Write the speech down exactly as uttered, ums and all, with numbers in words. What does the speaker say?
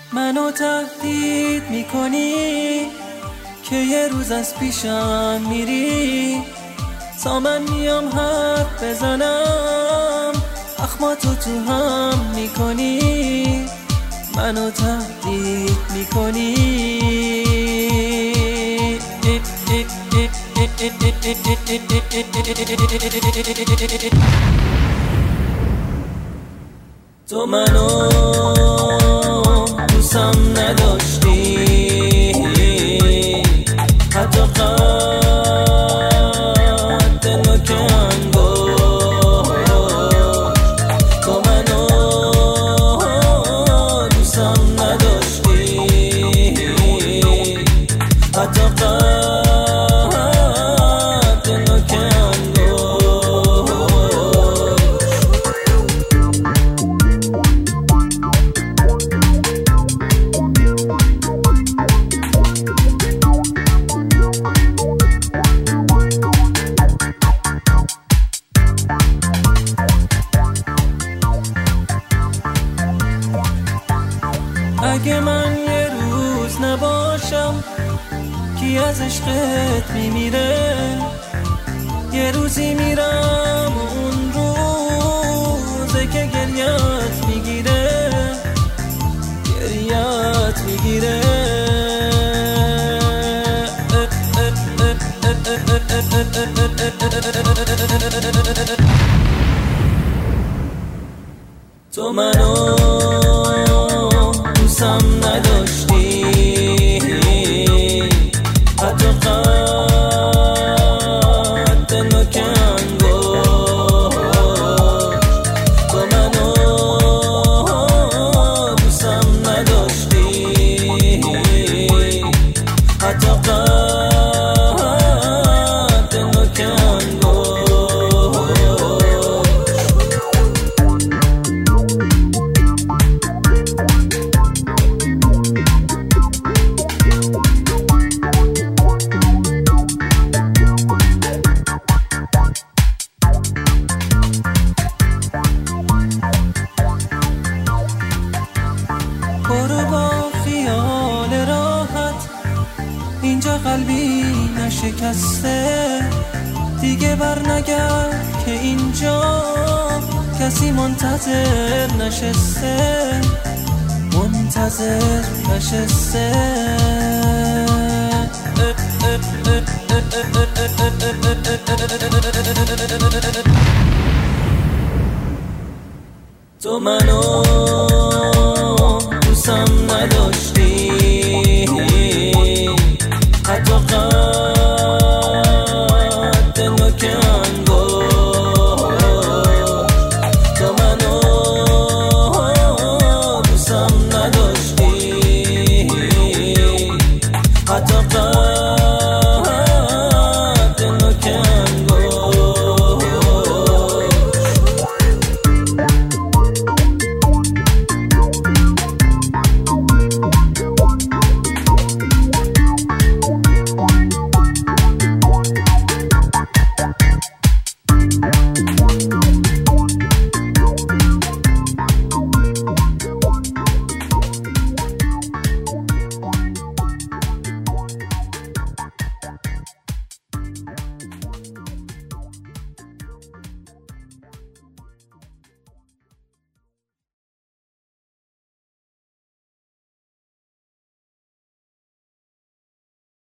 منو تهدید میکنی که یه روز از پیشم میری، تا من میام حرف بزنم اخماتو تو هم میکنی. منو تهدید میکنی تو منو دوستم نداشتی، حتی قد نوک انگشت. تو منو دوستم نداشتی، حتی قد نوک انگشت. اگه من یه روز نباشم کی از عشقت میمیره؟ یه روزی میرم اون روزه که گریت میگیره، گریت میگیره. تو منو دوستم نداشتی، حتی قد نوک انگشت. تو منو دوستم نداشتی، حتی قد نوک انگشت. برو با خیال راحت، اینجا قلبی نشکسته. دیگه بر نگرد که اینجا کسی منتظر نشسته، منتظر نشسته. تو منو دوستم نداشتی، حتی